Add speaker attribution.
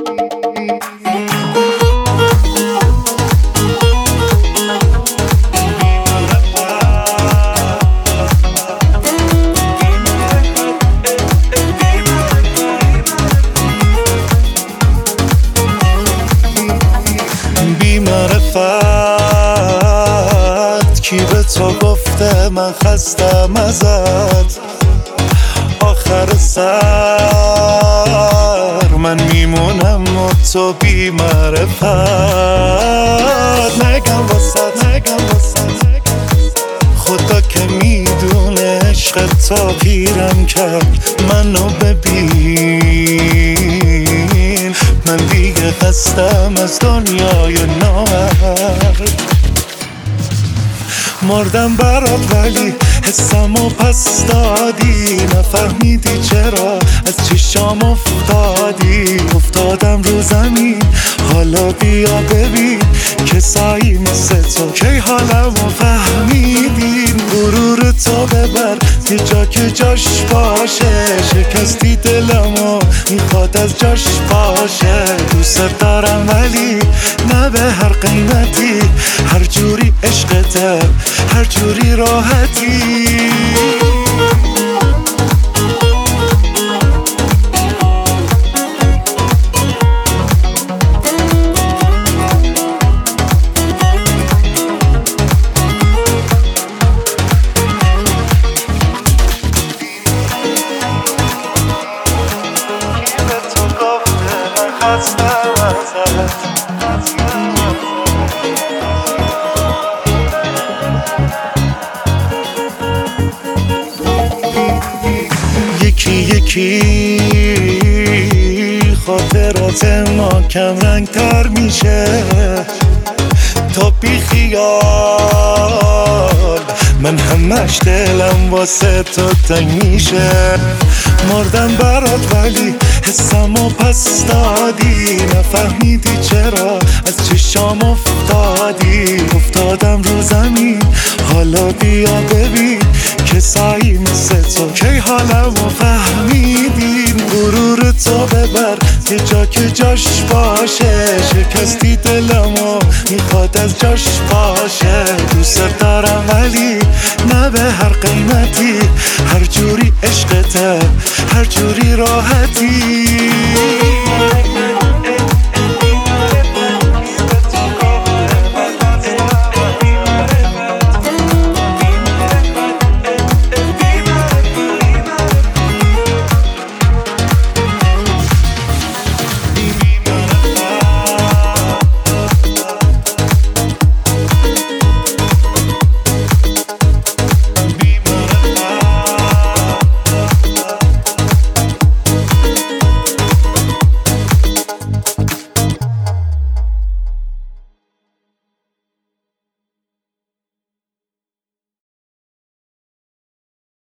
Speaker 1: معرفت کی به تو گفته من خستم ازت؟ آخر سر من میمونم و تو بی معرفت. نگم واسه خدا که میدونه عشق تا پیرم کرد. منو ببین من دیگه خستم از دنیای نامرد. مردم برات ولی حسمو پس دادی. نفهمیدی چرا از چشام افتادم رو زمین. حالا بیا ببین کسایی مثل تو کی حالمو فهمیدین. غرور تو ببر یه جا که جاش باشه. شکستی دلمو میخواد از جاش باشه. دوست دارم ولی نه به هر قیمتی. هر جوری عشقته هر جوری راحتی. یکی خاطرات ما کم رنگ تر میشه. تا بی خیال من همش دلم واسه تو تنگ میشه. مردم برات ولی حسمو پس دادی. نفهمیدی چرا از چشام افتادم رو زمین. حالا بیا ببین کسایی مثل تو کی حالمو فهمیدین. غرور تو ببر یه جا که جاش باشه. شکستی دلمو میخواد از جاش باشه. دوست دارم ولی نه به هر قیمتی. هر جوری عشقته هر جوری راحتی.